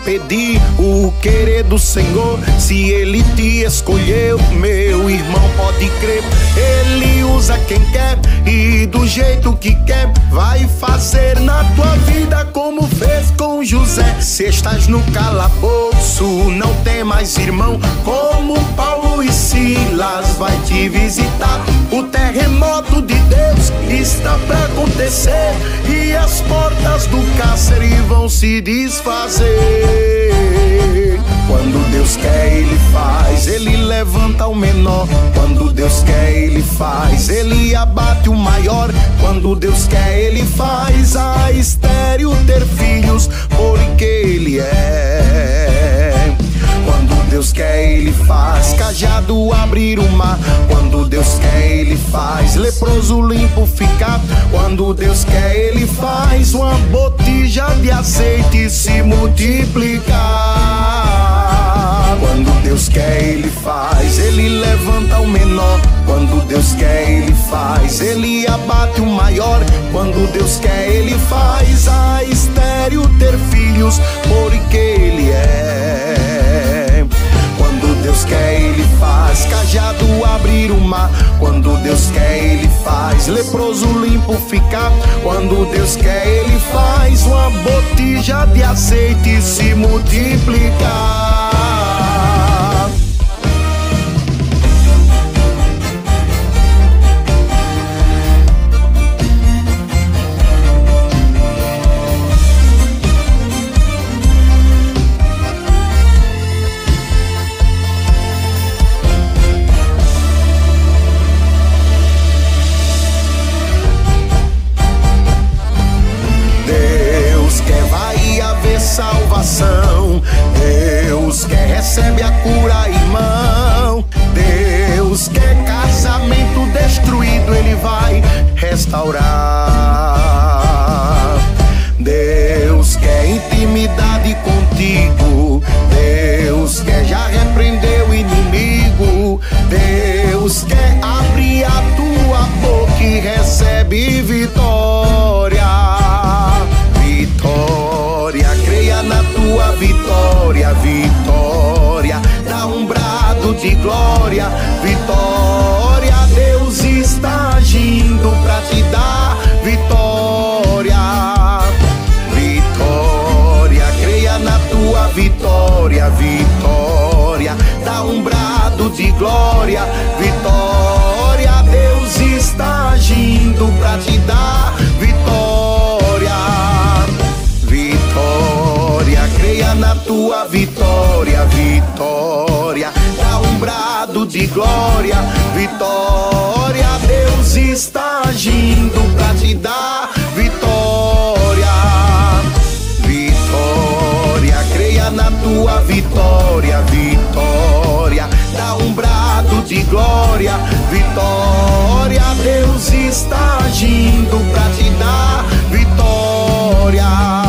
impedir o querer do Senhor. Se Ele te escolheu, meu irmão, pode crer, Ele usa quem quer e do jeito que quer. Vai fazer na tua vida como fez com José. Se estás no calabouço, não tem mais irmão, como Paulo e Silas vai te visitar. O terremoto de Deus está pra acontecer e as portas do cárcere vão se desfazer. Quando Deus quer, Ele faz, Ele levanta o menor. Quando Deus quer, Ele faz, Ele abate o maior. Quando Deus quer, Ele faz a estéril ter filhos, porque Ele é. Quando Deus quer, Ele faz cajado abrir o mar. Quando Deus quer, Ele faz leproso limpo ficar. Quando Deus quer, Ele faz uma botija de azeite se multiplicar. Quando Deus quer, Ele faz, Ele levanta o menor. Quando Deus quer, Ele faz, Ele abate o maior. Quando Deus quer, Ele faz a estéril ter filhos, porque Ele é. Quando Deus quer, Ele faz cajado abrir o mar. Quando Deus quer, Ele faz leproso limpo ficar. Quando Deus quer, Ele faz uma botija de azeite se multiplicar. Salvação, Deus quer, recebe a cura, irmão. Deus quer casamento destruído, Ele vai restaurar. Deus quer intimidade contigo. Deus quer, já repreendeu o inimigo. Deus quer abrir a tua boca e recebe vitória. Vitória, creia na tua vitória. Vitória, dá um brado de glória. Vitória, Deus está agindo pra te dar vitória. Vitória, creia na tua vitória. Vitória, dá um brado de glória. Vitória, Deus está agindo pra te dar vitória. Vitória, creia na tua vitória. Vitória, dá um brado de glória. Vitória, Deus está agindo pra te dar vitória. Vitória, creia na tua vitória. Vitória, dá um brado de glória. Vitória, Deus está agindo pra te dar vitória.